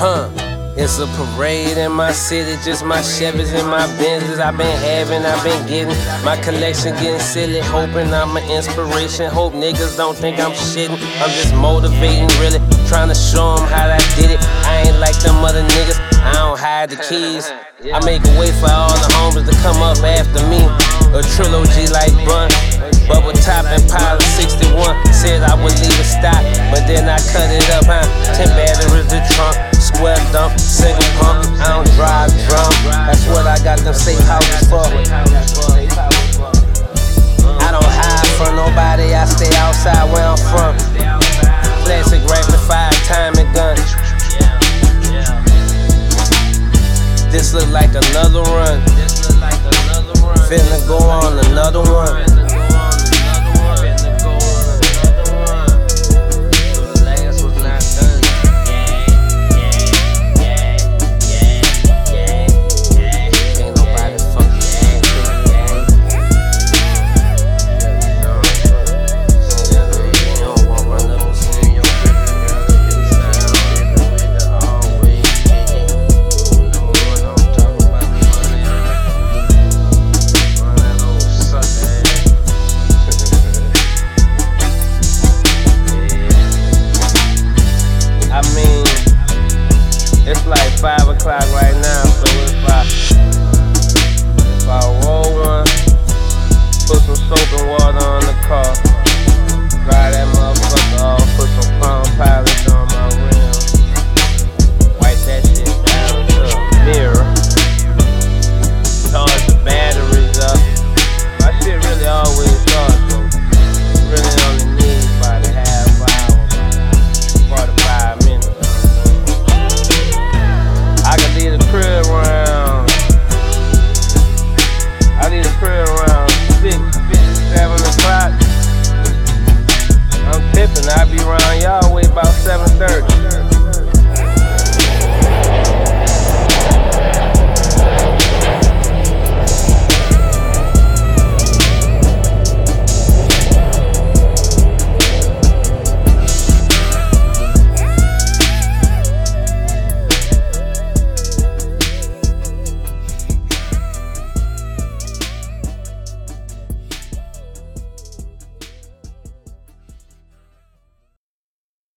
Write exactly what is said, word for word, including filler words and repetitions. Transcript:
Huh. It's a parade in my city, just my Chevys and my Benzes. I've been having, I've been getting, my collection getting silly. Hoping I'm an inspiration, hope niggas don't think I'm shitting. I'm just motivating, really, trying to show them how I did it. I ain't like them other niggas, I don't hide the keys. I make a way for all the homies to come up after me. A trilogy like Bun, Bubble Top and Pilot sixty-one. Said I would leave a stop, but then I cut it up, huh? Ten batteries the trunk, square dump, single pump. I don't drive drum, that's what I got them safe houses for. I don't hide from nobody, I stay outside where I'm from. Classic rapid-fire timing gun. This look like another run. Finna go on another one. It's like five o'clock right